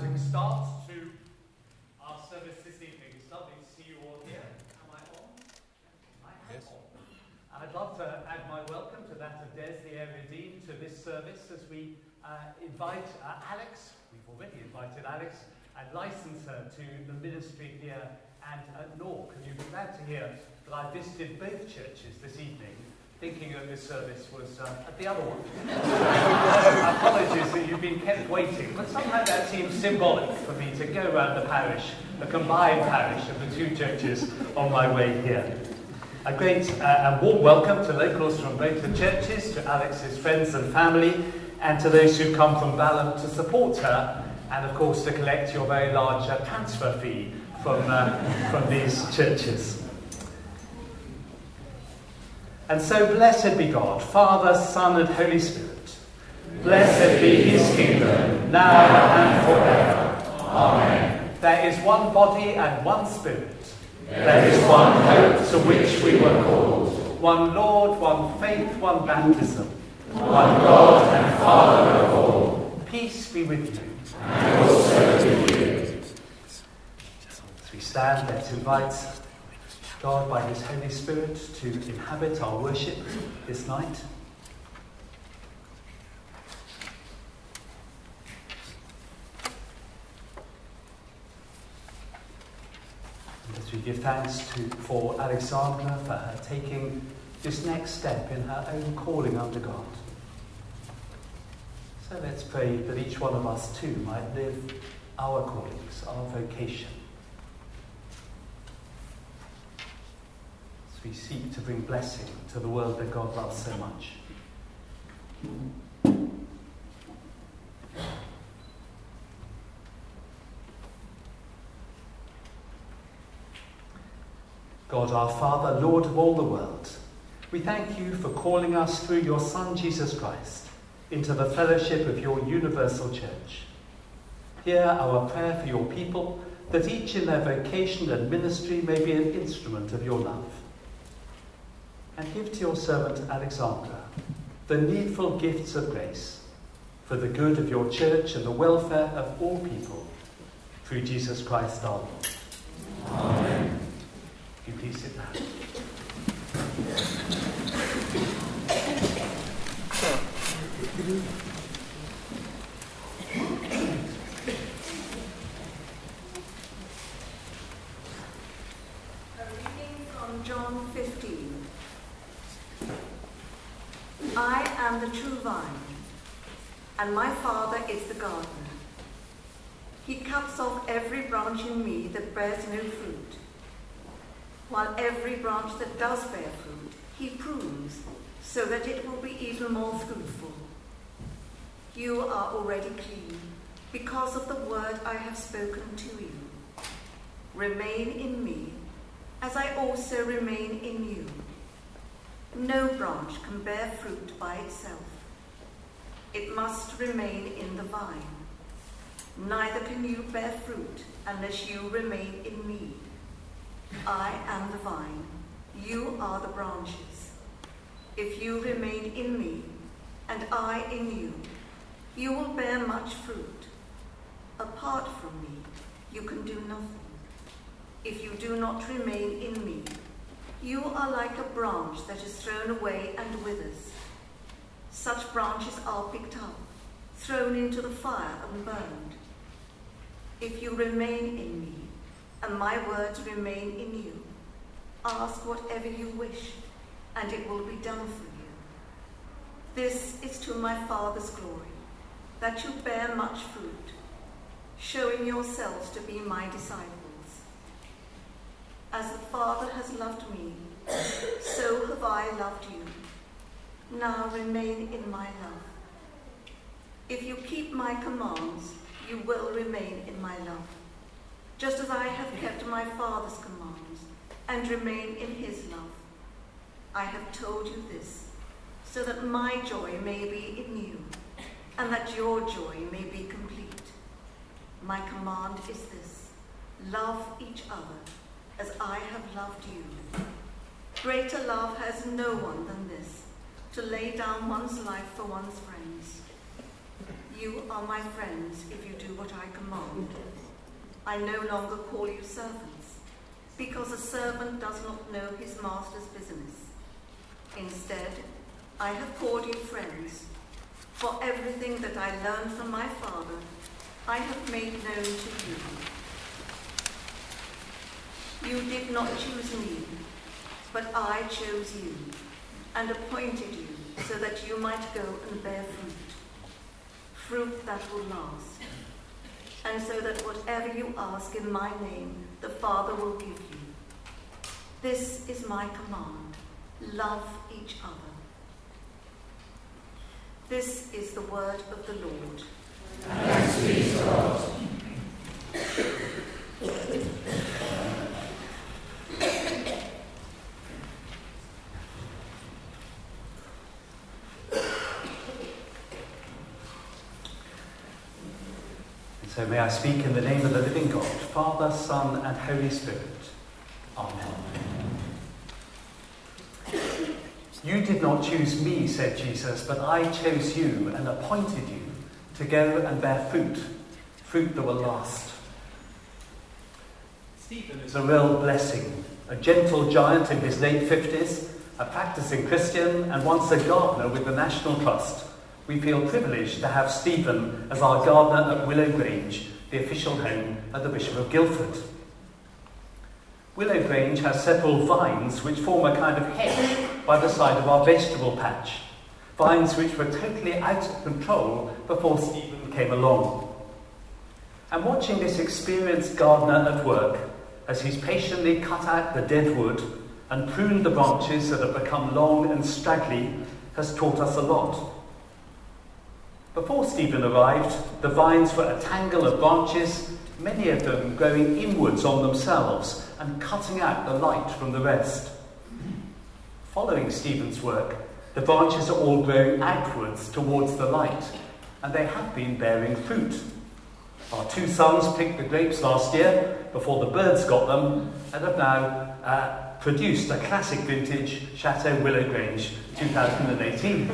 fantastic start to our service this evening. It's lovely to see you all here. Am I on? I am Yes. on. And I'd love to add my welcome to that of Des, the area dean, to this service as we invite Alex. We've already invited Alex and license her to the ministry here and at Nork. And you'll be glad to hear that I visited both churches this evening, thinking that this service was at the other one. Apologies that you've been kept waiting, but somehow that seems symbolic for me to go around the parish, the combined parish of the two churches on my way here. A great and warm welcome to locals from both the churches, to Alex's friends and family, and to those who come from Balham to support her, and of course to collect your very large transfer fee from these churches. And so blessed be God, Father, Son and Holy Spirit. Blessed be his kingdom, now and forever. Amen. There is one body and one spirit. There is one hope to which we were called. One Lord, one faith, one baptism. One God and Father of all. Peace be with you. And also with you. As we stand, let's invite God by his Holy Spirit to inhabit our worship this night. And as we give thanks for Alexandra, for her taking this next step in her own calling under God. So let's pray that each one of us too might live our callings, our vocation. We seek to bring blessing to the world that God loves so much. God our Father, Lord of all the world, we thank you for calling us through your Son Jesus Christ into the fellowship of your universal church. Hear our prayer for your people, that each in their vocation and ministry may be an instrument of your love. And give to your servant Alexandra the needful gifts of grace for the good of your church and the welfare of all people, through Jesus Christ our Lord. Amen. If you please sit down. A reading from John 15. I am the true vine, and my Father is the gardener. He cuts off every branch in me that bears no fruit, while every branch that does bear fruit, he prunes, so that it will be even more fruitful. You are already clean, because of the word I have spoken to you. Remain in me, as I also remain in you. No branch can bear fruit by itself. It must remain in the vine. Neither can you bear fruit unless you remain in me. I am the vine, you are the branches. If you remain in me, and I in you, you will bear much fruit. Apart from me, you can do nothing. If you do not remain in me, you are like a branch that is thrown away and withers. Such branches are picked up, thrown into the fire and burned. If you remain in me, and my words remain in you, ask whatever you wish, and it will be done for you. This is to my Father's glory, that you bear much fruit, showing yourselves to be my disciples. As the Father has loved me, so have I loved you. Now remain in my love. If you keep my commands, you will remain in my love, just as I have kept my Father's commands and remain in his love. I have told you this, so that my joy may be in you, and that your joy may be complete. My command is this: love each other as I have loved you. Greater love has no one than this, to lay down one's life for one's friends. You are my friends if you do what I command. I no longer call you servants, because a servant does not know his master's business. Instead, I have called you friends, for everything that I learned from my Father, I have made known to you. You did not choose me, but I chose you and appointed you so that you might go and bear fruit that will last, and so that whatever you ask in my name, the Father will give you. This is my command: love each other. This is the word of the Lord. Thanks be to God. So may I speak in the name of the living God, Father, Son, and Holy Spirit. Amen. You did not choose me, said Jesus, but I chose you and appointed you to go and bear fruit that will last. Stephen is a real blessing, a gentle giant in his late 50s, a practicing Christian, and once a gardener with the National Trust. We feel privileged to have Stephen as our gardener at Willow Grange, the official home of the Bishop of Guildford. Willow Grange has several vines which form a kind of hedge by the side of our vegetable patch. Vines which were totally out of control before Stephen came along. And watching this experienced gardener at work, as he's patiently cut out the dead wood and pruned the branches that have become long and straggly, has taught us a lot. Before Stephen arrived, the vines were a tangle of branches, many of them growing inwards on themselves and cutting out the light from the rest. Following Stephen's work, the branches are all growing outwards towards the light, and they have been bearing fruit. Our two sons picked the grapes last year before the birds got them, and have now produced a classic vintage Chateau Willow Grange 2018.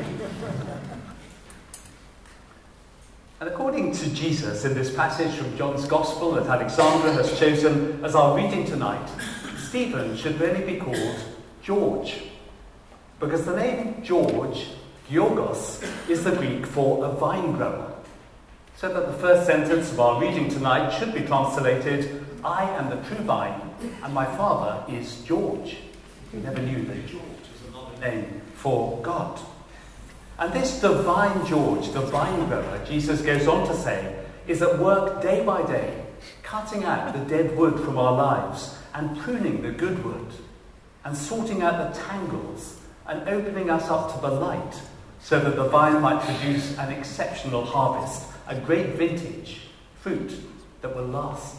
And according to Jesus in this passage from John's Gospel that Alexandra has chosen as our reading tonight, Stephen should really be called George, because the name George, Georgos, is the Greek for a vine grower. So that the first sentence of our reading tonight should be translated, I am the true vine, and my father is George. We never knew that George was another name for God. And this divine George, the vine grower, Jesus goes on to say, is at work day by day, cutting out the dead wood from our lives and pruning the good wood, and sorting out the tangles and opening us up to the light so that the vine might produce an exceptional harvest, a great vintage, fruit that will last.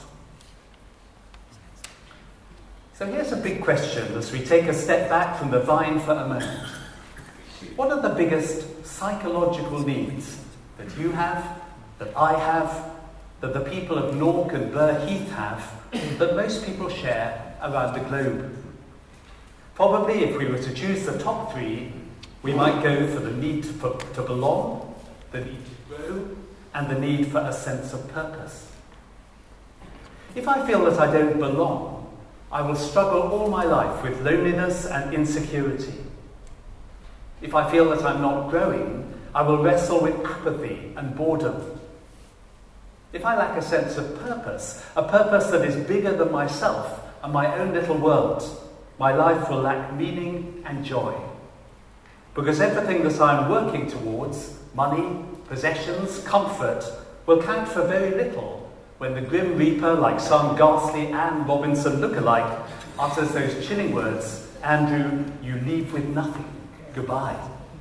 So here's a big question as we take a step back from the vine for a moment. What are the biggest psychological needs that you have, that I have, that the people of Nork and Burr Heath have, that most people share around the globe? Probably if we were to choose the top three, we might go for the need to belong, the need to grow, and the need for a sense of purpose. If I feel that I don't belong, I will struggle all my life with loneliness and insecurity. If I feel that I'm not growing, I will wrestle with apathy and boredom. If I lack a sense of purpose, a purpose that is bigger than myself and my own little world, my life will lack meaning and joy. Because everything that I'm working towards, money, possessions, comfort, will count for very little when the Grim Reaper, like some ghastly Anne Robinson lookalike, utters those chilling words, Andrew, you leave with nothing. Goodbye.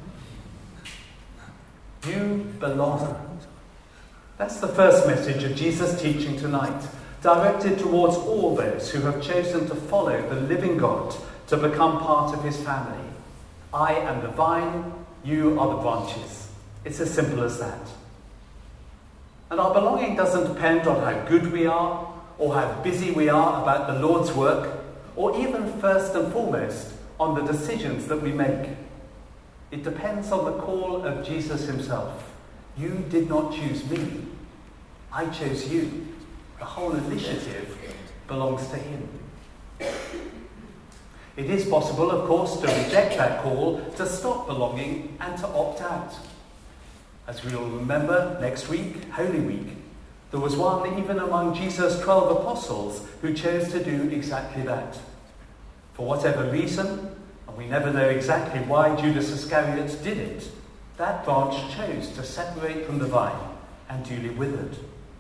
You belong. That's the first message of Jesus' teaching tonight, directed towards all those who have chosen to follow the living God to become part of his family. I am the vine, you are the branches. It's as simple as that. And our belonging doesn't depend on how good we are, or how busy we are about the Lord's work, or even first and foremost on the decisions that we make. It depends on the call of Jesus himself, You did not choose me. I chose you. The whole initiative belongs to him. It is possible, of course, to reject that call, to stop belonging and to opt out. As we all remember, next week, Holy Week, there was one even among Jesus' 12 apostles who chose to do exactly that. For whatever reason, and we never know exactly why Judas Iscariot did it, that branch chose to separate from the vine and duly withered.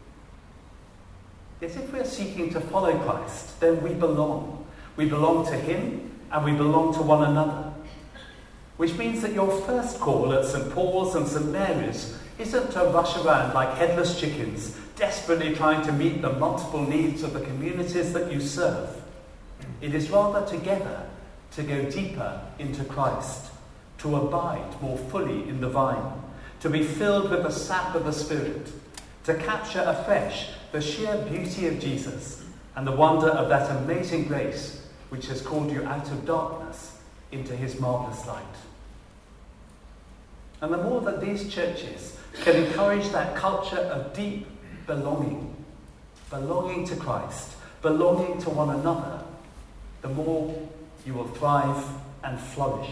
Yet if we are seeking to follow Christ, then we belong. We belong to him and we belong to one another. Which means that your first call at St. Paul's and St. Mary's isn't to rush around like headless chickens, desperately trying to meet the multiple needs of the communities that you serve. It is rather together to go deeper into Christ, to abide more fully in the vine, to be filled with the sap of the Spirit, to capture afresh the sheer beauty of Jesus and the wonder of that amazing grace which has called you out of darkness into his marvellous light. And the more that these churches can encourage that culture of deep belonging, belonging to Christ, belonging to one another, the more you will thrive and flourish.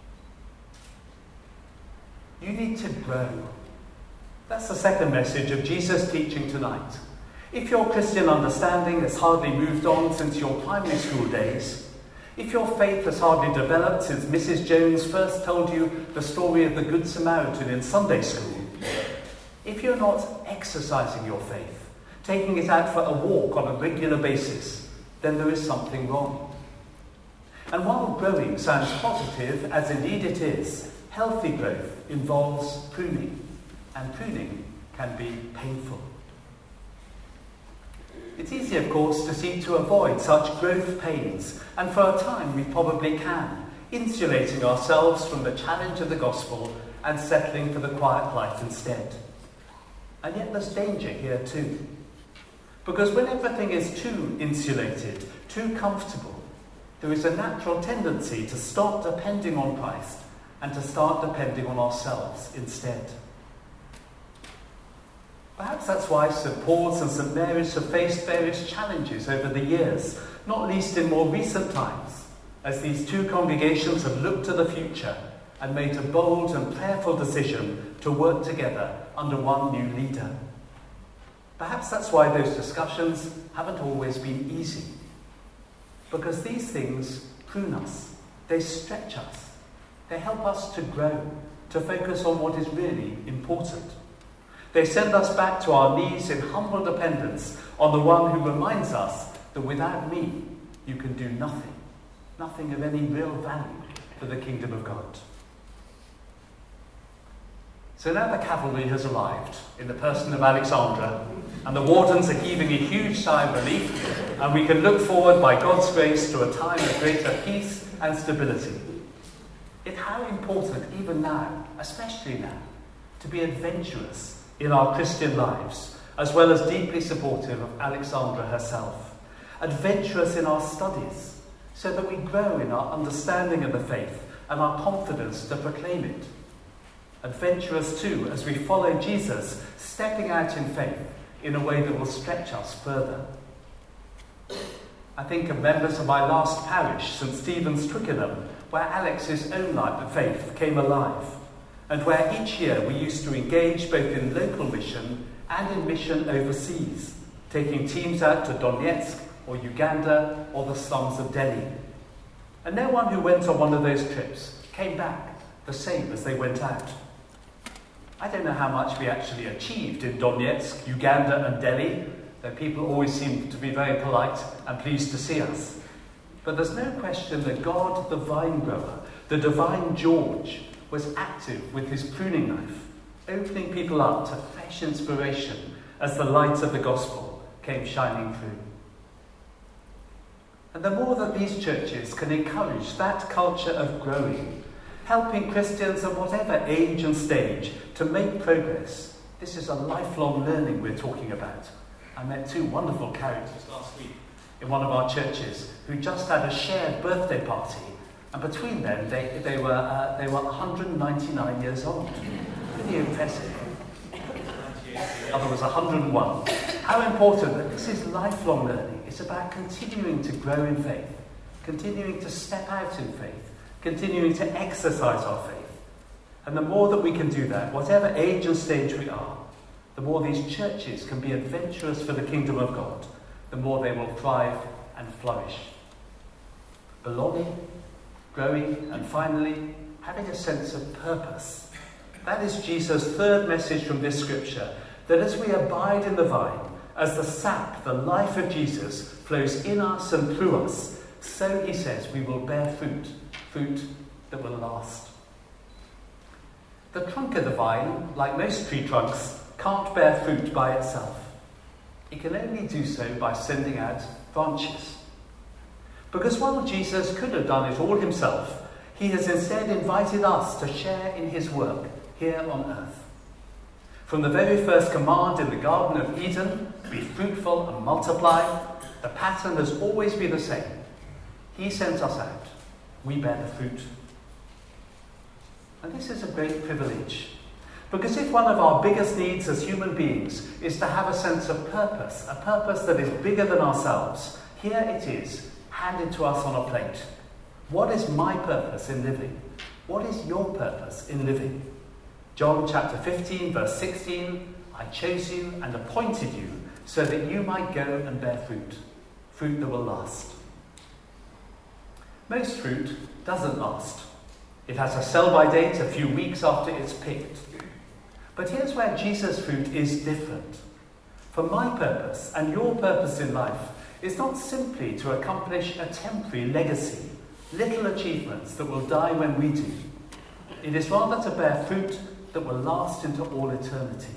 You need to grow. That's the second message of Jesus' teaching tonight. If your Christian understanding has hardly moved on since your primary school days, if your faith has hardly developed since Mrs. Jones first told you the story of the Good Samaritan in Sunday school, if you're not exercising your faith, taking it out for a walk on a regular basis, then there is something wrong. And while growing sounds positive, as indeed it is, healthy growth involves pruning, and pruning can be painful. It's easy, of course, to seek to avoid such growth pains, and for a time we probably can, insulating ourselves from the challenge of the gospel and settling for the quiet life instead. And yet there's danger here too. Because when everything is too insulated, too comfortable, there is a natural tendency to stop depending on Christ and to start depending on ourselves instead. Perhaps that's why St. Paul's and St. Mary's have faced various challenges over the years, not least in more recent times, as these two congregations have looked to the future and made a bold and prayerful decision to work together under one new leader. Perhaps that's why those discussions haven't always been easy. Because these things prune us, they stretch us, they help us to grow, to focus on what is really important. They send us back to our knees in humble dependence on the one who reminds us that without me, you can do nothing, nothing of any real value for the kingdom of God. So now the cavalry has arrived in the person of Alexandra, and the wardens are heaving a huge sigh of relief, and we can look forward by God's grace to a time of greater peace and stability. It's how important even now, especially now, to be adventurous in our Christian lives, as well as deeply supportive of Alexandra herself. Adventurous in our studies, so that we grow in our understanding of the faith and our confidence to proclaim it. Adventurous too, as we follow Jesus, stepping out in faith in a way that will stretch us further. I think of members of my last parish, St. Stephen's, Twickenham, where Alex's own life of faith came alive, and where each year we used to engage both in local mission and in mission overseas, taking teams out to Donetsk or Uganda or the slums of Delhi. And no one who went on one of those trips came back the same as they went out. I don't know how much we actually achieved in Donetsk, Uganda and Delhi, though people always seem to be very polite and pleased to see us. But there's no question that God, the vine grower, the divine George, was active with his pruning knife, opening people up to fresh inspiration as the light of the gospel came shining through. And the more that these churches can encourage that culture of growing, helping Christians of whatever age and stage to make progress, this is a lifelong learning we're talking about. I met two wonderful characters last week in one of our churches who just had a shared birthday party. And between them, they were 199 years old. Pretty impressive. the other was 101. How important that this is lifelong learning. It's about continuing to grow in faith, continuing to step out in faith, continuing to exercise our faith. And the more that we can do that, whatever age and stage we are, the more these churches can be adventurous for the kingdom of God, the more they will thrive and flourish. Belonging, growing, and finally, having a sense of purpose. That is Jesus' third message from this scripture, that as we abide in the vine, as the sap, the life of Jesus, flows in us and through us, so, he says, we will bear fruit, fruit that will last. The trunk of the vine, like most tree trunks, can't bear fruit by itself. It can only do so by sending out branches. Because while Jesus could have done it all himself, he has instead invited us to share in his work here on earth. From the very first command in the Garden of Eden, be fruitful and multiply, the pattern has always been the same. He sends us out. We bear the fruit. And this is a great privilege. Because if one of our biggest needs as human beings is to have a sense of purpose, a purpose that is bigger than ourselves, here it is, handed to us on a plate. What is my purpose in living? What is your purpose in living? John chapter 15, verse 16, I chose you and appointed you so that you might go and bear fruit, fruit that will last. Most fruit doesn't last. It has a sell-by date a few weeks after it's picked. But here's where Jesus' fruit is different. For my purpose and your purpose in life is not simply to accomplish a temporary legacy, little achievements that will die when we do. It is rather to bear fruit that will last into all eternity.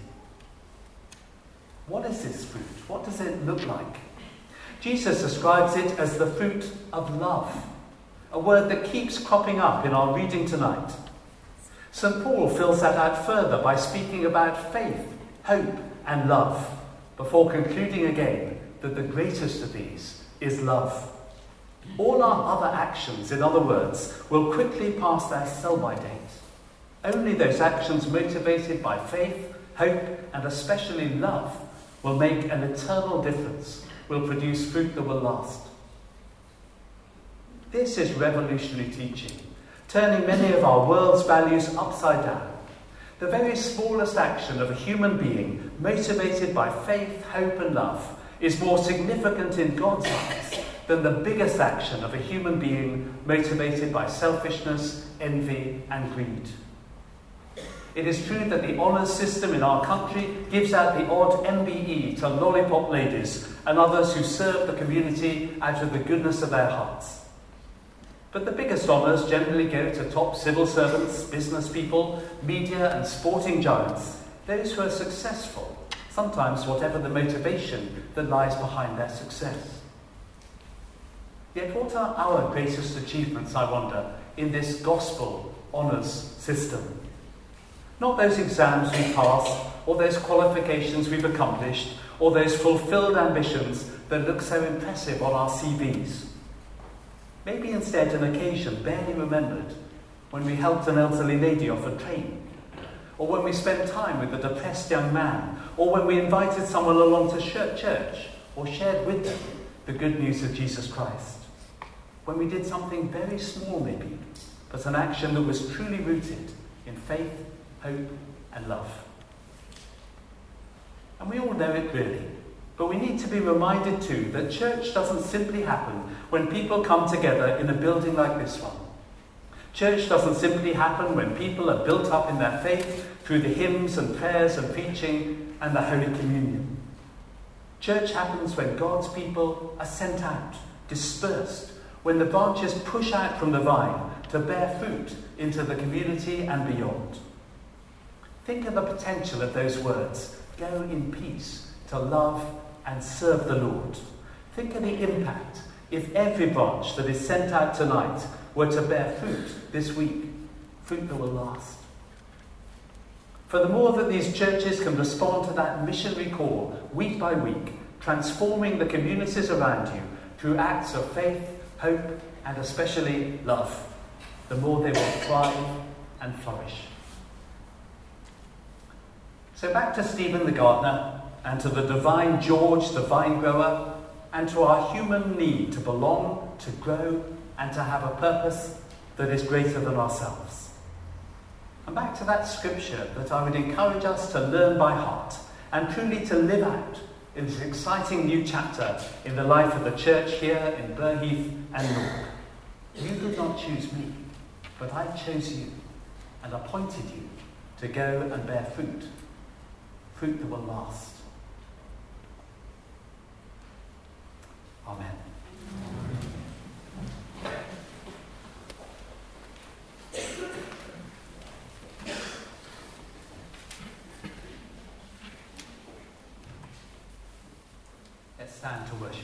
What is this fruit? What does it look like? Jesus describes it as the fruit of love, a word that keeps cropping up in our reading tonight. St. Paul fills that out further by speaking about faith, hope, and love, before concluding again that the greatest of these is love. All our other actions, in other words, will quickly pass their sell-by date. Only those actions motivated by faith, hope, and especially love will make an eternal difference, will produce fruit that will last. This is revolutionary teaching, turning many of our world's values upside down. The very smallest action of a human being motivated by faith, hope, and love is more significant in God's eyes than the biggest action of a human being motivated by selfishness, envy, and greed. It is true that the honours system in our country gives out the odd MBE to lollipop ladies and others who serve the community out of the goodness of their hearts. But the biggest honours generally go to top civil servants, business people, media and sporting giants, those who are successful, sometimes whatever the motivation that lies behind their success. Yet what are our greatest achievements, I wonder, in this gospel honours system? Not those exams we passed, or those qualifications we've accomplished, or those fulfilled ambitions that look so impressive on our CVs. Maybe instead an occasion barely remembered, when we helped an elderly lady off a train, or when we spent time with a depressed young man, or when we invited someone along to church, or shared with them the good news of Jesus Christ. When we did something very small maybe, but an action that was truly rooted in faith, hope, and love. And we all know it really, but we need to be reminded too that church doesn't simply happen when people come together in a building like this one. Church doesn't simply happen when people are built up in their faith through the hymns and prayers and preaching and the Holy Communion. Church happens when God's people are sent out, dispersed, when the branches push out from the vine to bear fruit into the community and beyond. Think of the potential of those words, go in peace, to love and serve the Lord. Think of the impact if every branch that is sent out tonight were to bear fruit this week, fruit that will last. For the more that these churches can respond to that missionary call week by week, transforming the communities around you through acts of faith, hope, and especially love, the more they will thrive and flourish. So back to Stephen the gardener, and to the divine George the vine grower, and to our human need to belong, to grow, and to have a purpose that is greater than ourselves. And back to that scripture that I would encourage us to learn by heart and truly to live out in this exciting new chapter in the life of the church here in Burheath and Norfolk. You did not choose me, but I chose you and appointed you to go and bear fruit, fruit that will last. Amen. Let's stand to worship.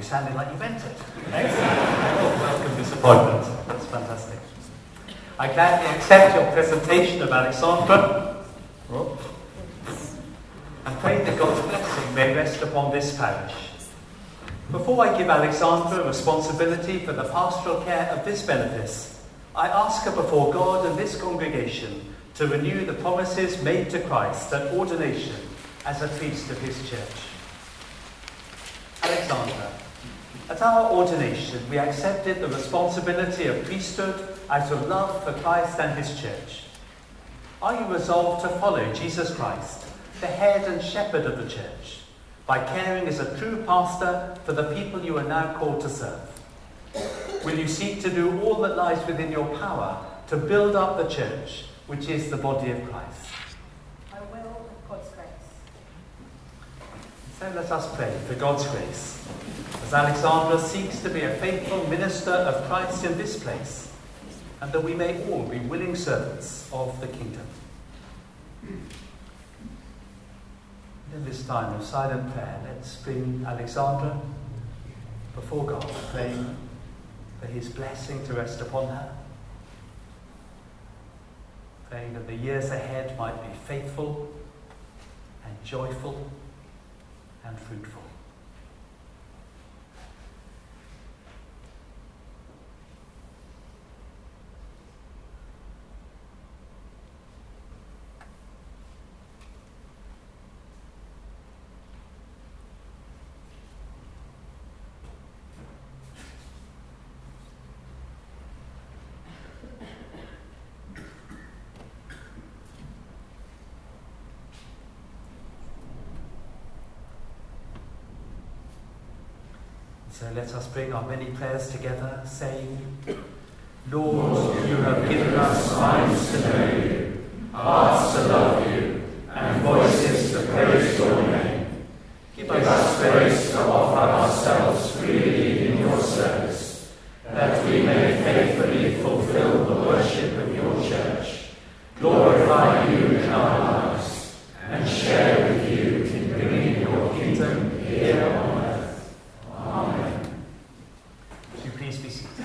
sounded like you meant it. Excellent. Welcome disappointment. That's fantastic. I gladly accept your presentation of Alexandra. And pray that God's blessing may rest upon this parish. Before I give Alexandra responsibility for the pastoral care of this benefice, I ask her before God and this congregation to renew the promises made to Christ at ordination as a priest of his church. Alexandra, at our ordination we accepted the responsibility of priesthood out of love for Christ and his church. Are you resolved to follow Jesus Christ, the head and shepherd of the church, by caring as a true pastor for the people you are now called to serve? Will you seek to do all that lies within your power to build up the church, which is the body of Christ? I will, with God's grace. So let us pray for God's grace, as Alexandra seeks to be a faithful minister of Christ in this place, and that we may all be willing servants of the kingdom. In this time of silent prayer, let's bring Alexandra before God, praying for his blessing to rest upon her, praying that the years ahead might be faithful and joyful and fruitful. So let us bring our many prayers together, saying, Lord, you have given us minds to know you, hearts to love you, and voices to praise your name. Give us grace to offer ourselves freely in your service, that we may faithfully fulfill the worship of your church, glorify you in our lives, and share with you in bringing your kingdom here on earth. Amen. Would you please be seated?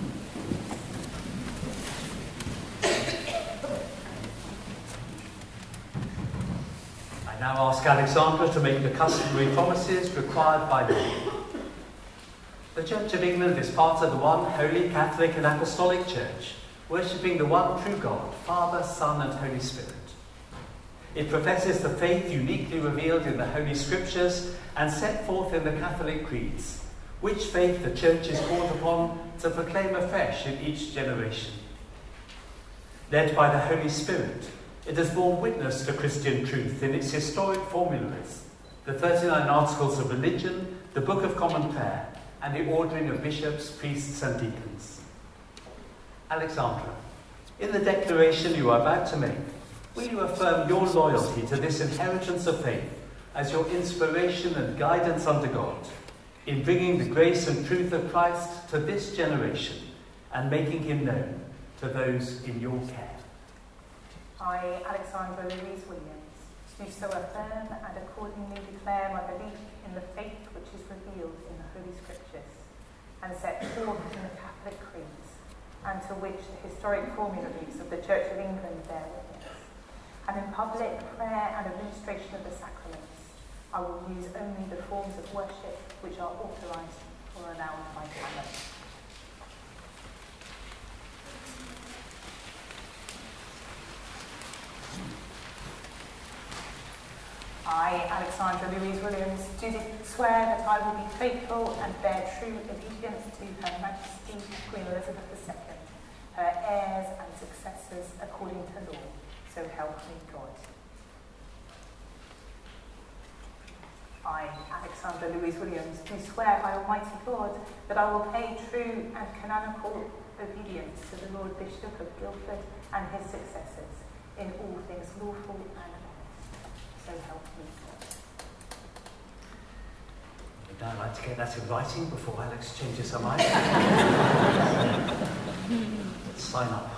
I now ask Alexandra to make the customary promises required by law. The Church of England is part of the one Holy Catholic and Apostolic Church, worshipping the one true God, Father, Son and Holy Spirit. It professes the faith uniquely revealed in the Holy Scriptures and set forth in the Catholic creeds, which faith the Church is called upon to proclaim afresh in each generation. Led by the Holy Spirit, it has borne witness to Christian truth in its historic formularies, the 39 Articles of Religion, the Book of Common Prayer, and the ordering of bishops, priests and deacons. Alexandra, in the declaration you are about to make, will you affirm your loyalty to this inheritance of faith as your inspiration and guidance under God, in bringing the grace and truth of Christ to this generation and making him known to those in your care? I, Alexandra Louise Williams, do so affirm and accordingly declare my belief in the faith which is revealed in the Holy Scriptures and set forth in the Catholic creeds, and to which the historic formularies of the Church of England bear witness. And in public prayer and administration of the sacraments, I will use only the forms of worship which are authorised or allowed by canon. I, Alexandra Louise Williams, do swear that I will be faithful and bear true allegiance to Her Majesty Queen Elizabeth II, her heirs and successors according to law, so help me God. I, Alexandra Louise Williams, do swear by Almighty God that I will pay true and canonical obedience to the Lord Bishop of Guildford and his successors in all things lawful and honest. So help me God. Would I like to get that in writing before Alex changes her mind? Let's sign up.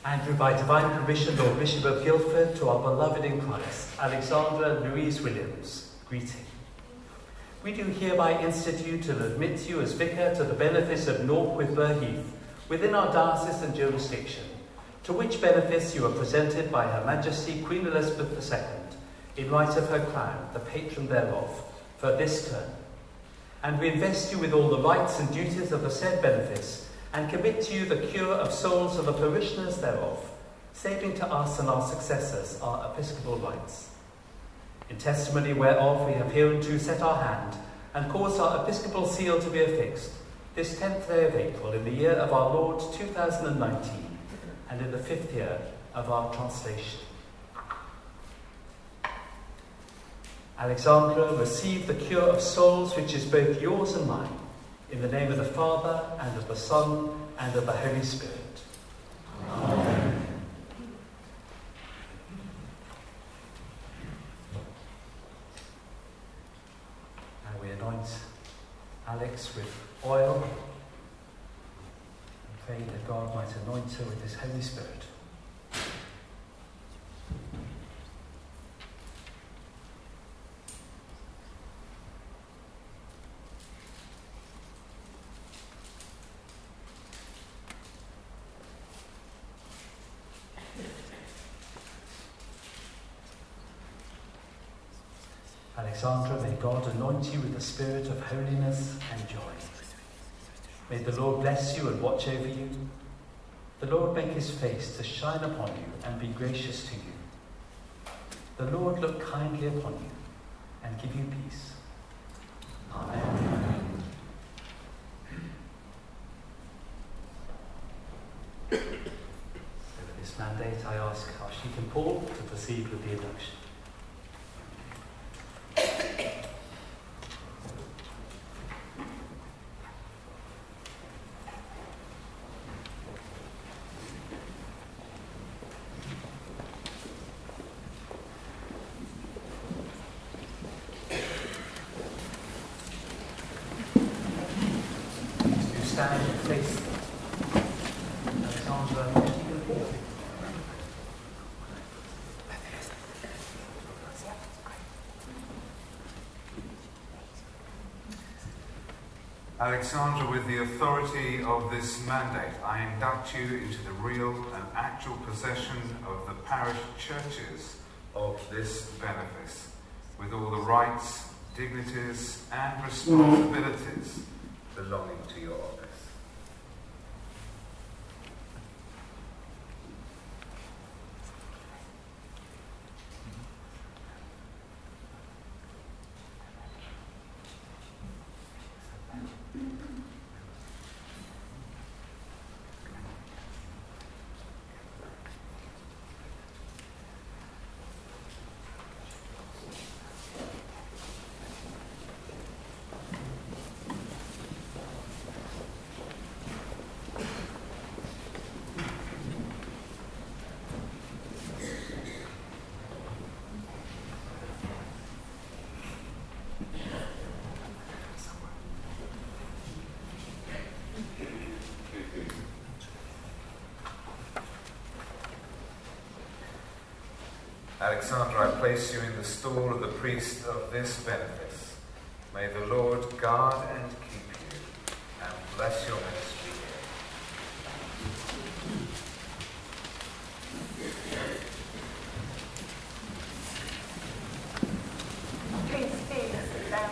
And through by divine permission, Lord Bishop of Guildford, to our beloved in Christ, Alexandra Louise Williams, greeting. We do hereby institute and admit you as vicar to the benefice of Northwith Heath within our diocese and jurisdiction, to which benefice you are presented by Her Majesty Queen Elizabeth II, in right of her crown, the patron thereof, for this term. And we invest you with all the rights and duties of the said benefice, and commit to you the cure of souls of the parishioners thereof, saving to us and our successors our episcopal rights. In testimony whereof we have hereunto set our hand, and caused our episcopal seal to be affixed, this 10th day of April, in the year of our Lord 2019, and in the 5th year of our translation. Alexandra, receive the cure of souls which is both yours and mine, in the name of the Father, and of the Son, and of the Holy Spirit. Amen. Now we anoint Alex with oil, and pray that God might anoint her with his Holy Spirit. Alexandra, may God anoint you with the spirit of holiness and joy. May the Lord bless you and watch over you. The Lord make his face to shine upon you and be gracious to you. The Lord look kindly upon you and give you peace. Amen. So with this mandate, I ask Archdeacon and Paul to proceed with the induction. Stand and face Alexandra and Paul. Alexandra, with the authority of this mandate, I induct you into the real and actual possession of the parish churches of this benefice, with all the rights, dignities, and responsibilities belonging to your office. Alexandra, I place you in the stall of the priest of this benefice. May the Lord guard and keep you, and bless your ministry here. Please sit down.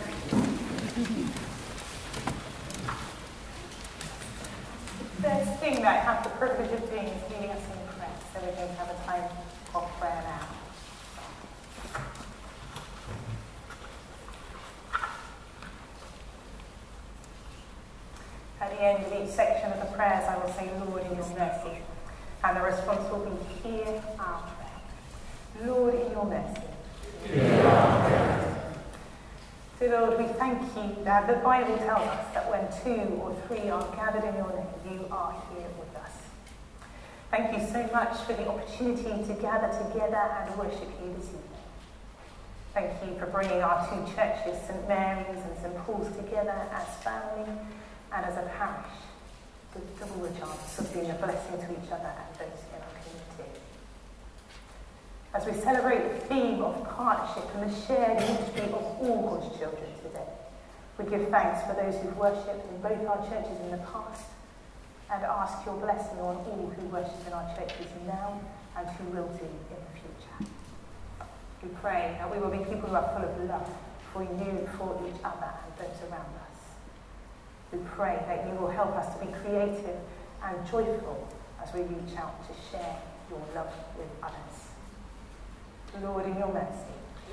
First thing that I have the privilege of doing is leading us in prayer, so we're going to have a time of prayer now. At the end of each section of the prayers, I will say, Lord, in your mercy. And the response will be, hear our prayer. Lord, in your mercy. Hear our prayer. So, Lord, we thank you that the Bible tells us that when 2 or 3 are gathered in your name, you are here with us. Thank you so much for the opportunity to gather together and worship you this evening. Thank you for bringing our 2 churches, St Mary's and St Paul's, together as family and as a parish, with double the chance of being a blessing to each other and those in our community. as we celebrate the theme of partnership and the shared ministry of all God's children today. We give thanks for those who've worshipped in both our churches in the past and ask your blessing on all who worship in our churches now and who will do in the future. We pray that we will be people who are full of love for you, for each other and those around us. We pray that you will help us to be creative and joyful as we reach out to share your love with others. Lord, in your mercy.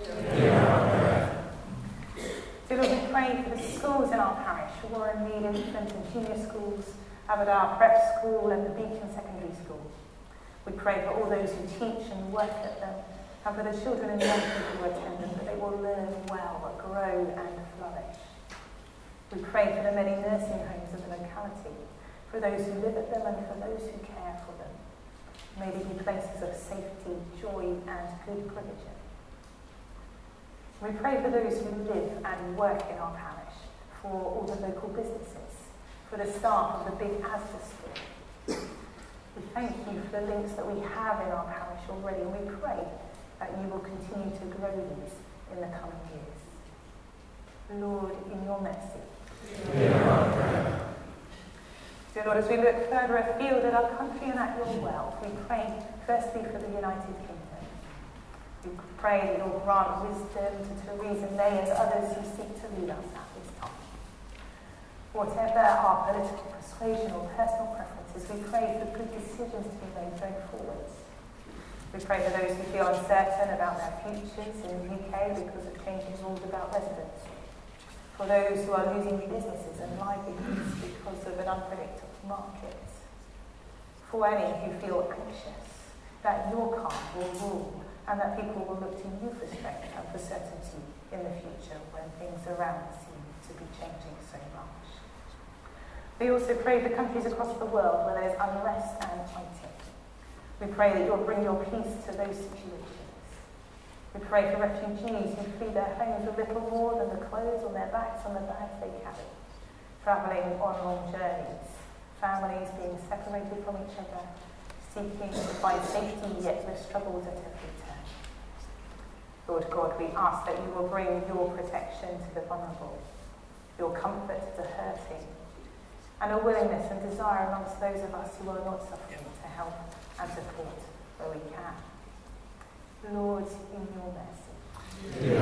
Dear Lord, we pray for the schools in our parish, Warren Mead Infant and Junior Schools, Aberdare Prep School and the Beacon Secondary School. We pray for all those who teach and work at them, and for the children and young people who attend them, that they will learn well, grow and flourish. We pray for the many nursing homes in the locality, for those who live at them and for those who care for them. May they be places of safety, joy and good provision. We pray for those who live and work in our parish, for all the local businesses, for the staff of the Big Asda School. We thank you for the links that we have in our parish already, and we pray that you will continue to grow these in the coming years. Lord, in your mercy. Dear Lord, as we look further afield at our country and at your will, we pray firstly for the United Kingdom. We pray that you'll grant wisdom to Theresa May and others who seek to lead us at this time. Whatever our political persuasion or personal preferences, we pray for good decisions to be made going forwards. We pray for those who feel uncertain about their futures in the UK because of changing rules about residence. For those who are losing businesses and livelihoods because of an unpredictable market. For any who feel anxious that your calm will rule and that people will look to you for strength and for certainty in the future when things around seem to be changing so much. We also pray for countries across the world where there is unrest and fighting. We pray that you'll bring your peace to those situations. We pray for refugees who flee their homes with little more than the clothes on their backs and the bags they carry, travelling on long journeys, families being separated from each other, seeking to find safety yet with struggles at every turn. Lord God, we ask that you will bring your protection to the vulnerable, your comfort to the hurting, and a willingness and desire amongst those of us who are not suffering to help and support where we can. Lord, in your mercy.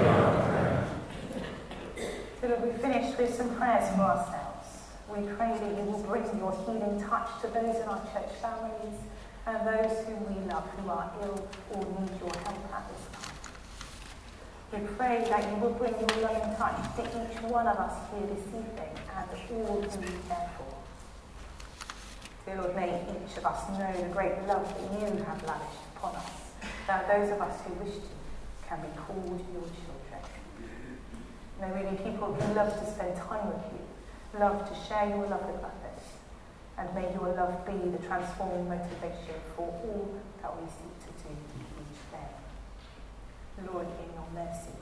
So Lord, we finished with some prayers for ourselves. We pray that you will bring your healing touch to those in our church families and those whom we love who are ill or need your help at this time. We pray that you will bring your loving touch to each one of us here this evening and all who we care for. Dear Lord, may each of us know the great love that you have lavished upon us, that those of us who wish to can be called your children. May we be people who love to spend time with you, love to share your love with others, and may your love be the transforming motivation for all that we seek to do each day. Lord, in your mercy.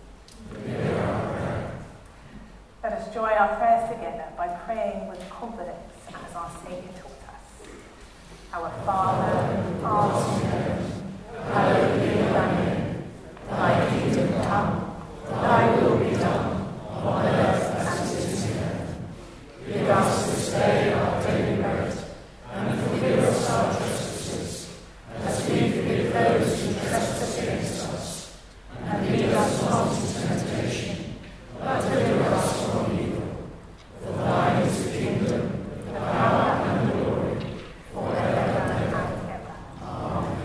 Let us join our prayers together by praying with confidence as our Saviour taught us. Our Father, who art in heaven, hallowed be thy name. Thy kingdom come, thy will be done, on earth as it is in heaven. Give us this day our daily bread, and forgive us our trespasses, as we forgive those who trespass against us. And lead us not into temptation, but deliver us from evil. For thine is the kingdom, the power, and the glory, forever and ever. Amen.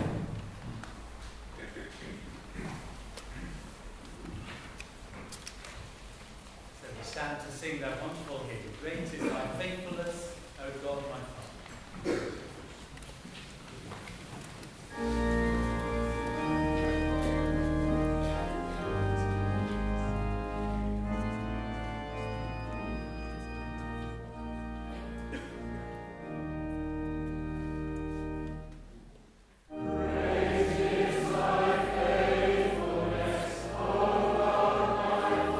So we stand to sing that wonderful hymn, Great is thy faithfulness, O God my Father.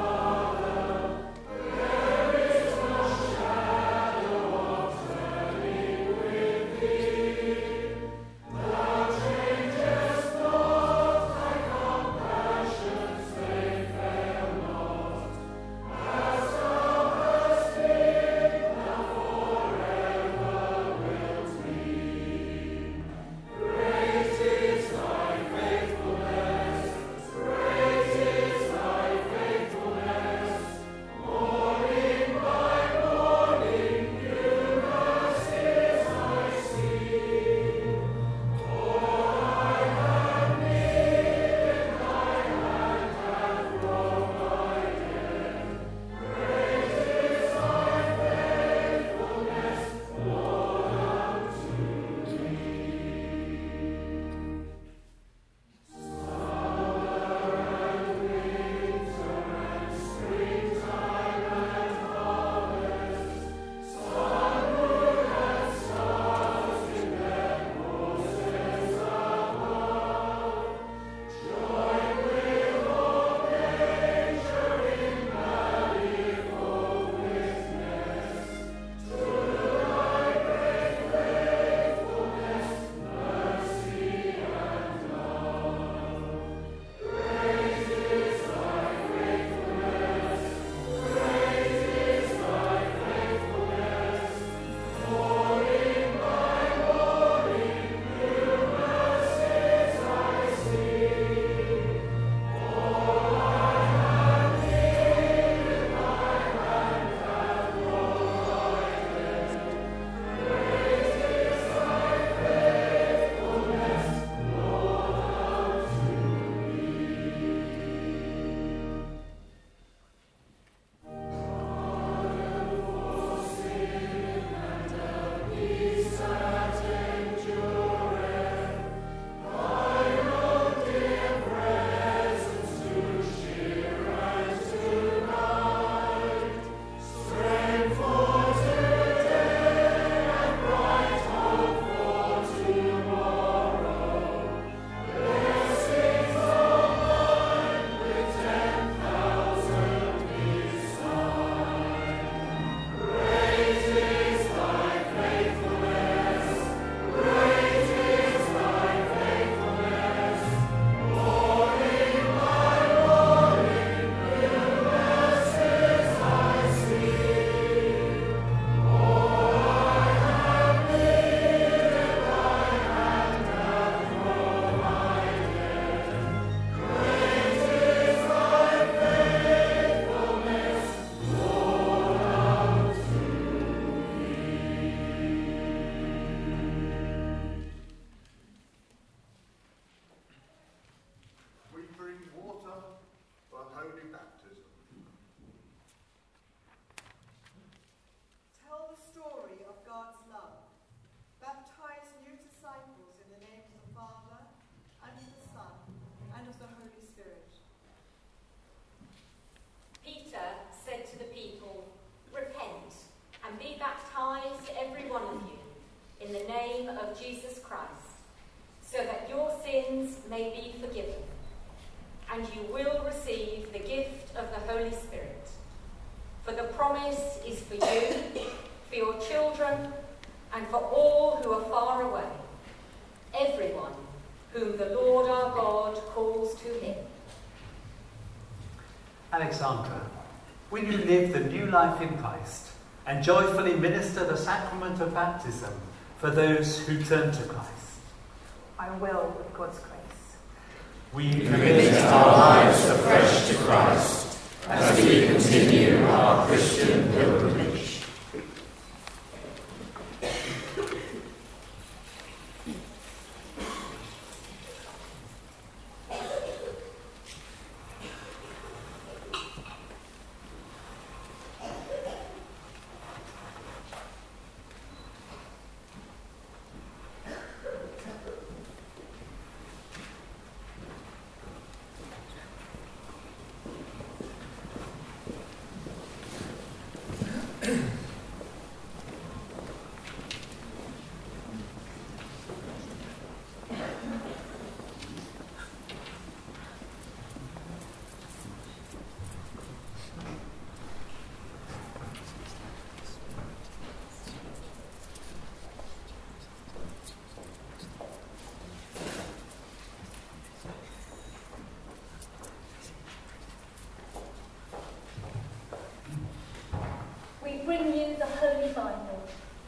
Amen. sins may be forgiven, and you will receive the gift of the Holy Spirit. For the promise is for you, for your children, and for all who are far away, everyone whom the Lord our God calls to him. Alexandra, will you live the new life in Christ and joyfully minister the sacrament of baptism for those who turn to Christ? I will, with God's grace. We commit our lives afresh to Christ as we continue our Christian pilgrimage. Bring you the Holy Bible.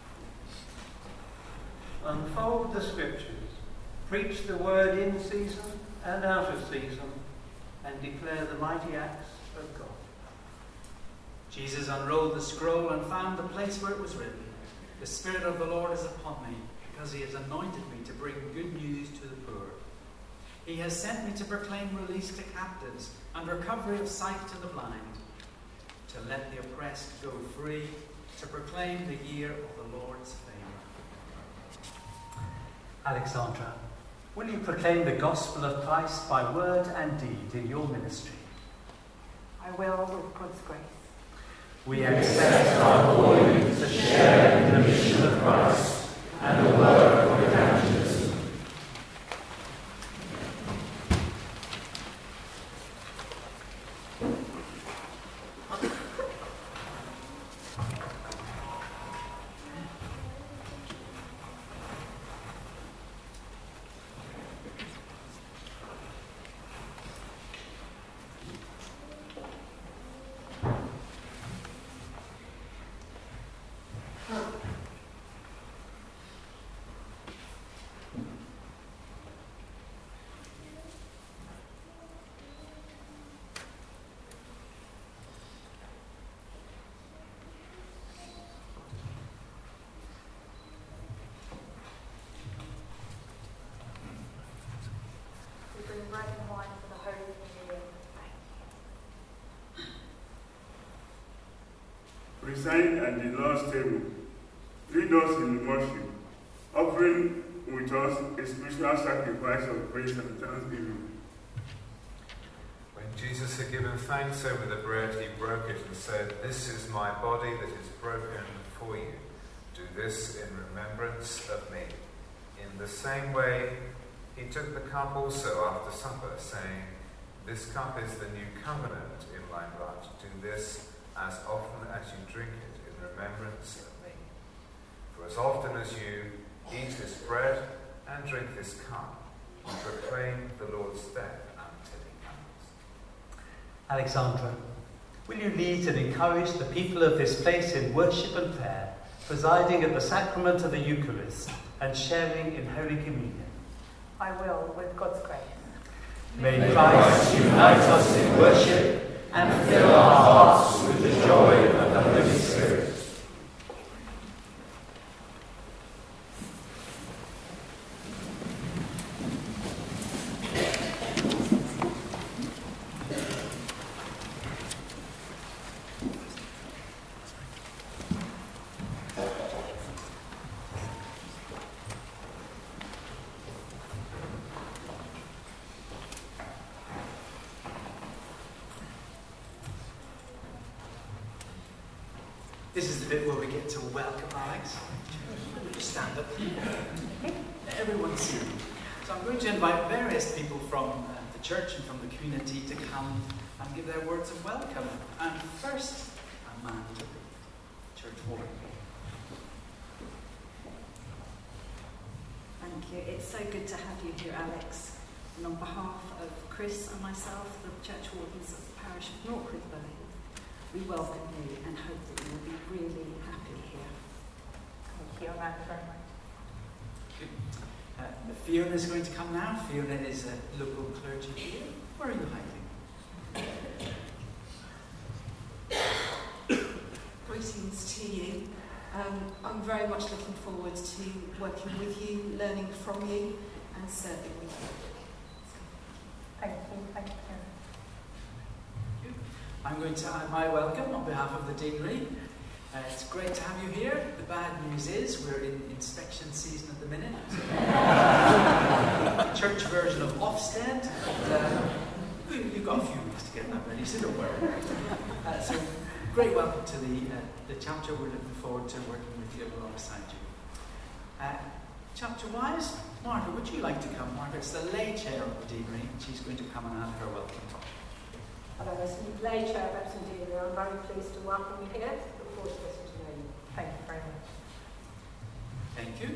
Unfold the Scriptures, preach the word in season and out of season, and declare the mighty acts of God. Jesus unrolled the scroll and found the place where it was written, "The Spirit of the Lord is upon me, because he has anointed me to bring good news to the poor. He has sent me to proclaim release to captives and recovery of sight to the blind, to let the oppressed go free, to proclaim the year of the Lord's favour." Alexandra, will you proclaim the gospel of Christ by word and deed in your ministry? I will, with God's grace. We accept our calling to share in the mission of Christ and the work of evangelism. Bread and wine for the Holy Communion. Preside at the Lord's table. Lead us in worship, offering with us a spiritual sacrifice of praise and thanksgiving. When Jesus had given thanks over the bread, he broke it and said, "This is my body that is broken for you. Do this in remembrance of me." In the same way, he took the cup also after supper, saying, "This cup is the new covenant in my blood. Do this as often as you drink it in remembrance of me. For as often as you eat this bread and drink this cup, you proclaim the Lord's death until he comes." Alexandra, will you lead and encourage the people of this place in worship and prayer, presiding at the sacrament of the Eucharist and sharing in Holy Communion? I will, with God's grace. May Christ unite us in worship and fill our hearts with the joy of the Holy Spirit. This is the bit where we get to welcome Alex. Just stand up. Everyone see. So I'm going to invite various people from the church and from the community to come and give their words of welcome. And first, Amanda, church warden. Thank you. It's so good to have you here, Alex. And on behalf of Chris and myself, the church wardens of the parish of Northcliffe Burhill, we welcome you and hope that you will be really happy here. Thank you, Amanda, very much. Fiona is going to come now. Fiona is a local clergy here. Where are you hiding? Greetings to you. I'm very much looking forward to working with you, learning from you, and serving with you. Thank you. Thank you. I'm going to add my welcome on behalf of the deanery. It's great to have you here. The bad news is we're in inspection season at the minute. Church version of Ofsted. You've got a few weeks to get that ready, so don't worry. So great welcome to the chapter. We're looking forward to working with you alongside you. Chapter-wise, Margaret, would you like to come? Margaret's the lay chair of the deanery. She's going to come and add her welcome talk. Hello, as the lay chair of Epsom Deanery, I'm very pleased to welcome you here. Look forward to listening to you. Thank you very much. Thank you.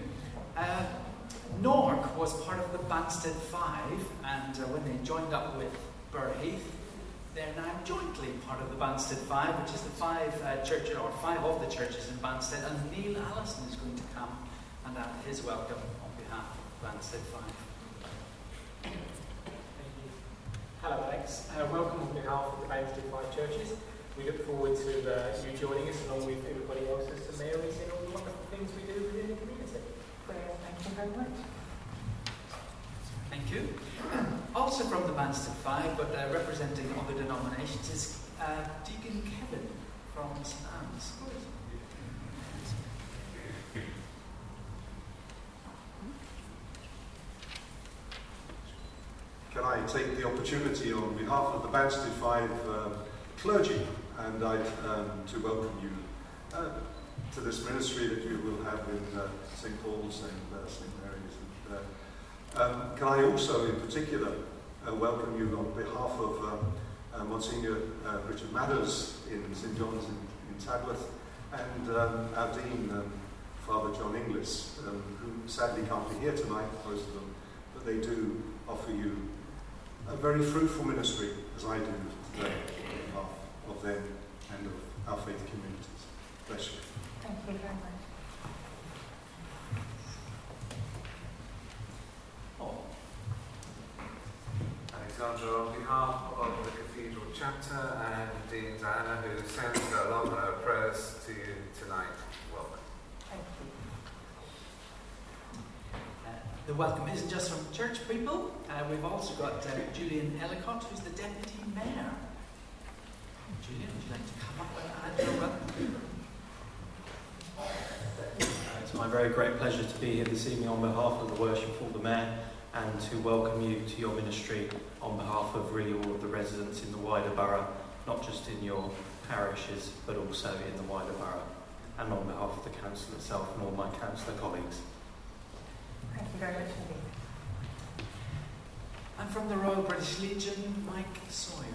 Nork was part of the Banstead Five, and when they joined up with Burheath, they're now jointly part of the Banstead Five, which is the five of the churches in Banstead, and Neil Allison is going to come and add his welcome on behalf of Banstead Five. Hello Alex, welcome on behalf of the Banstead Five churches. We look forward to you joining us along with everybody else as the Marys in all the wonderful things we do within the community. Brilliant, thank you very much. Thank you. Also from the Banstead Five, but representing other denominations, is Deacon Kevin from St Anne's. Can I take the opportunity on behalf of the Banstead Five clergy and to welcome you to this ministry that you will have in St Paul's and St Mary's. And, can I also, in particular, welcome you on behalf of Monsignor Richard Madders in St John's in Tadworth, and our Dean, Father John Inglis, who sadly can't be here tonight, most of them, but they do offer you a very fruitful ministry, as I do today, on behalf of them and of our faith communities. Bless you. Thank you very much. Alexandra, on behalf of the Cathedral Chapter and Dean Diana, who sends along her prayers to you tonight, welcome. Thank you. The welcome isn't just from church people. We've also got Julian Ellicott, who's the Deputy Mayor. Julian, would you like to come up and add your welcome? It's my very great pleasure to be here this evening on behalf of the Worshipful, the Mayor, and to welcome you to your ministry on behalf of really all of the residents in the wider borough, not just in your parishes, but also in the wider borough, and on behalf of the council itself and all my councillor colleagues. Thank you very much indeed. And from the Royal British Legion, Mike Sawyer.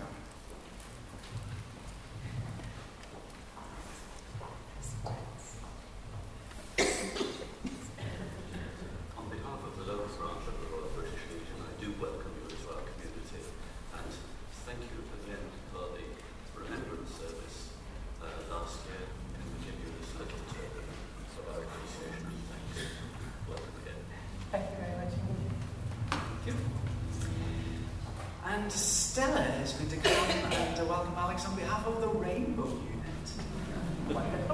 On behalf of the local branch of the Royal British Legion, I do welcome you to our community, and thank you again for the remembrance service last year, and we give you this little token of our appreciation. Thank you. Welcome again. Thank you very much indeed. Thank you. And Stella is going to come and welcome Alex on behalf of the Rainbow Unit. Wonderful.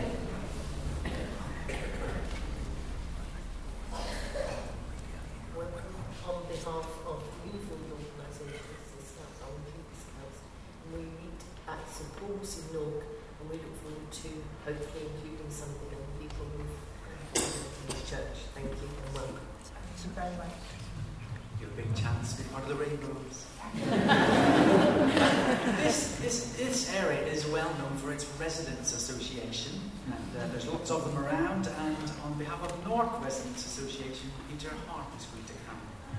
Welcome on behalf of beautiful organisations, the Scouts and Keep Scouts. We meet at St Paul's in Nork, and we look forward to hopefully including some of the young people who've come to the church. Thank you and welcome. Thank you very much. Your big chance to be part of the Rainbows. This area is well known for its Residents Association, and there's lots of them around. And on behalf of Nork Residents Association, Peter Hart is going to come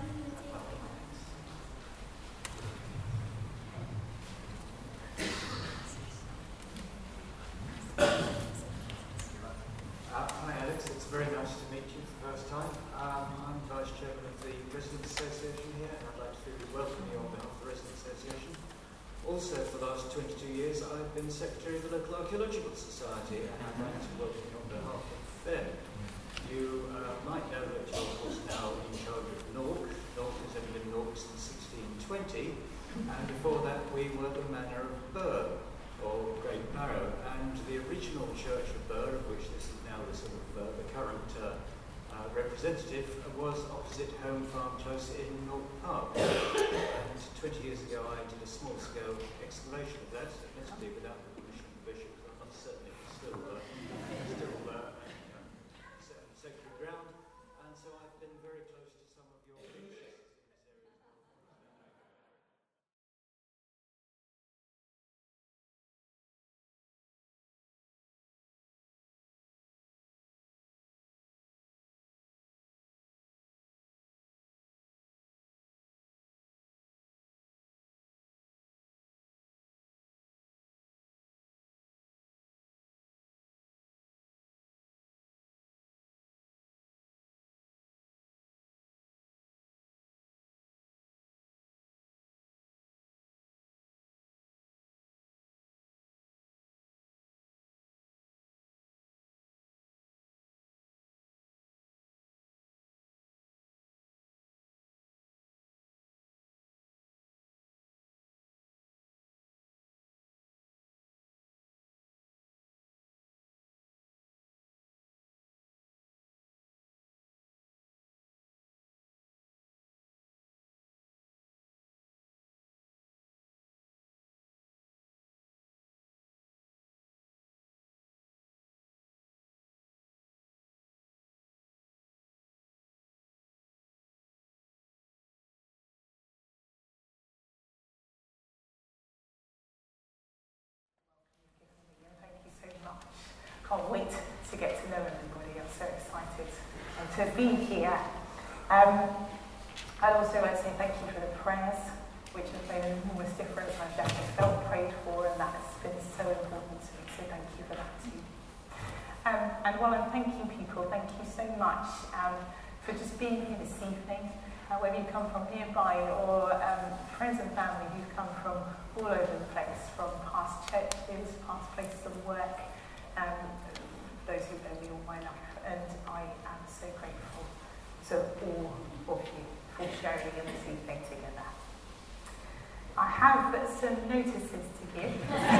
been Secretary of the Local Archaeological Society, and I'm going to welcome you on behalf of them. You might know that you're of course now in charge of Nork. Nork has only been Nork since 1620, and before that we were the Manor of Burr, or Great Barrow, and the original church of Burr, of which this is now the sort of the current representative, was opposite Home Farm Close in North Park. And 20 years ago I did a small-scale excavation of that, admittedly without the permission of the bishop, but I'm uncertain it's still sacred ground, and so I've been very close to some of your predecessors in this area. Can't wait to get to know everybody. I'm so excited to be here. I'd also like to say thank you for the prayers, which have made an enormous difference. I've definitely felt prayed for, and that has been so important to me, so thank you for that too. And while I'm thanking people, thank you so much for just being here this evening, whether you come from nearby or friends and family who've come from all over the place, from past churches, past places of work, those who've known me all my life, and I am so grateful to all of you for sharing in this evening together. I have some notices to give,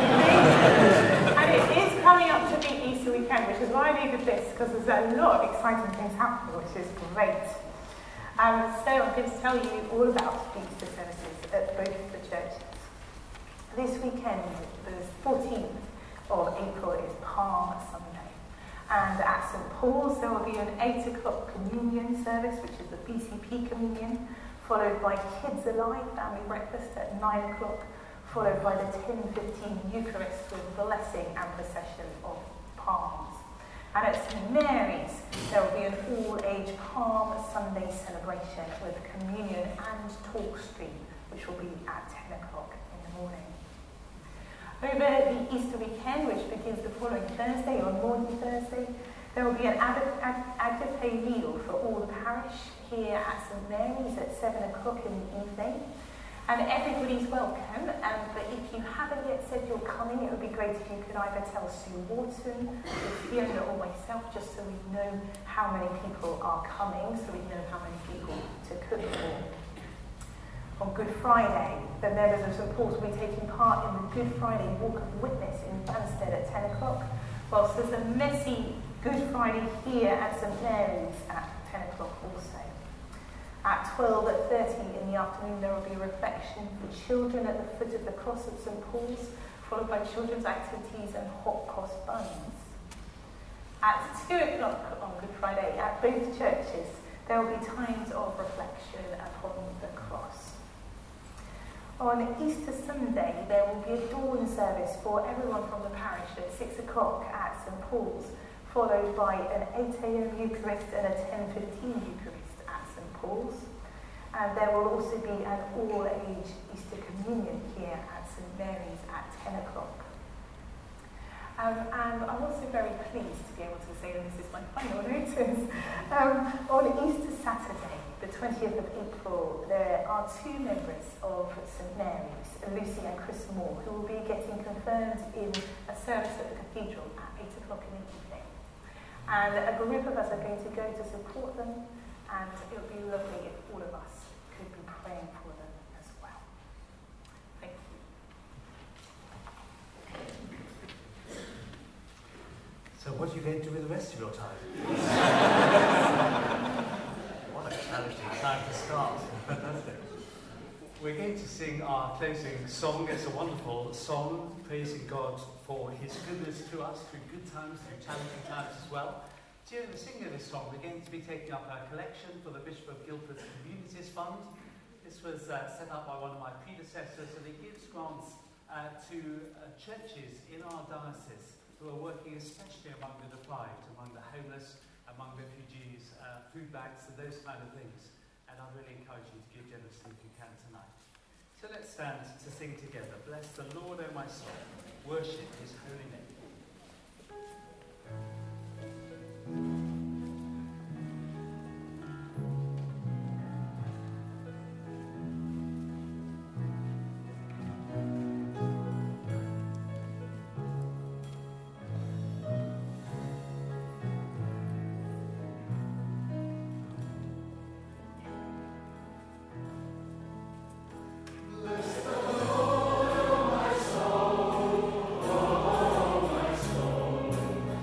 and it is coming up to be Easter weekend, which is why I needed this, because there's a lot of exciting things happening, which is great. So I'm going to tell you all about the Easter services at both the churches. This weekend, the 14th of April, is Palm Sunday. And at St Paul's there will be an 8 o'clock communion service, which is the BCP communion, followed by Kids Alive family breakfast at 9 o'clock, followed by the 10:15 Eucharist with blessing and procession of palms. And at St Mary's there will be an all-age Palm Sunday celebration with communion and talk stream, which will be at 10 o'clock in the morning. Over the Easter weekend, which begins the following Thursday, on Maundy Thursday, there will be an agape meal for all the parish here at St Mary's at 7 o'clock in the evening. And everybody's welcome, but if you haven't yet said you're coming, it would be great if you could either tell Sue Wharton, Fiona or myself, just so we know how many people are coming, so we know how many people to cook for. On Good Friday, the members of St Paul's will be taking part in the Good Friday Walk of Witness in Banstead at 10 o'clock, whilst there's a messy Good Friday here at St Mary's at 10 o'clock also. At 12:30 in the afternoon, there will be a reflection for children at the foot of the cross at St Paul's, followed by children's activities and hot cross buns. At 2 o'clock on Good Friday, at both churches, there will be times of reflection upon the cross. On Easter Sunday, there will be a dawn service for everyone from the parish at 6 o'clock at St Paul's, followed by an 8 a.m. Eucharist and a 10:15 Eucharist at St Paul's. And there will also be an all-age Easter communion here at St Mary's at 10 o'clock. And I'm also very pleased to be able to say, and this is my final notice, on Easter Saturday, the 20th of April, there are two members of St Mary's, Lucy and Chris Moore, who will be getting confirmed in a service at the cathedral at 8 o'clock in the evening. And a group of us are going to go to support them, and it would be lovely if all of us could be praying for them as well. Thank you. So what are you going to do with the rest of your time? What a challenging time to start. We're going to sing our closing song. It's a wonderful song, praising God for his goodness to us through good times, through challenging times as well. During the singing of this song, we're going to be taking up a collection for the Bishop of Guildford's Communities Fund. This was set up by one of my predecessors, and it gives grants to churches in our diocese who are working especially among the deprived, among the homeless, among refugees, food banks and those kind of things. And I really encourage you to give generously if you can tonight. So let's stand to sing together. Bless the Lord, O my soul. Worship his holy name. Bless the Lord, O my soul,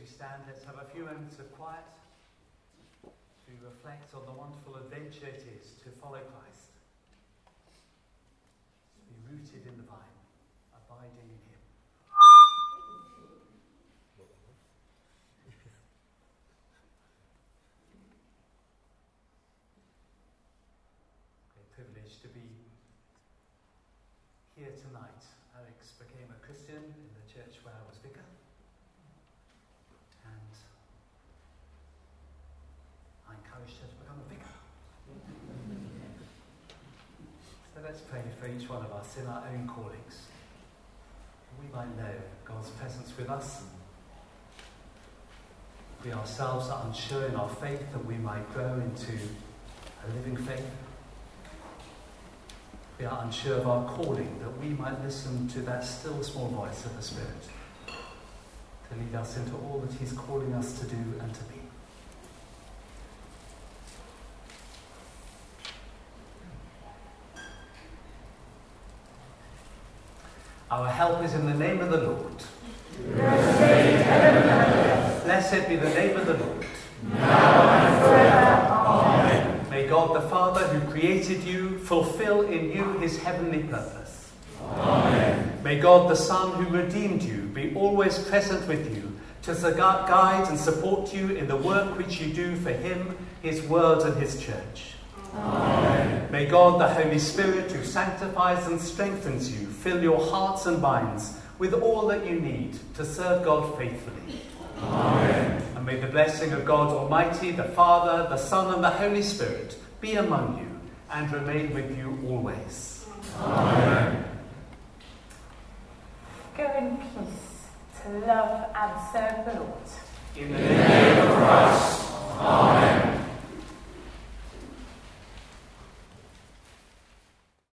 we stand, let's have a few moments of quiet to reflect on the wonderful adventure it is to follow Christ, to be rooted in the vine, abiding in him. Great privilege to be here tonight. Alex became a Christian in the church where I was vicar, and I encouraged her to become a vicar. So let's pray for each one of us in our own callings. We might know God's presence with us. We ourselves are unsure in our faith, that we might grow into a living faith. We are unsure of our calling, that we might listen to that still small voice of the Spirit to lead us into all that he's calling us to do and to be. Our help is in the name of the Lord. Blessed be the name of the Lord. Now and forever. Amen. May God the Father, who created you, fulfill in you his heavenly purpose. Amen. May God the Son, who redeemed you, be always present with you to guide and support you in the work which you do for him, his word and his church. Amen. May God the Holy Spirit, who sanctifies and strengthens you, fill your hearts and minds with all that you need to serve God faithfully. Amen. And may the blessing of God Almighty, the Father, the Son and the Holy Spirit be among you and remain with you always. Amen. Go in peace to love and serve the Lord. In the name of Christ. Amen.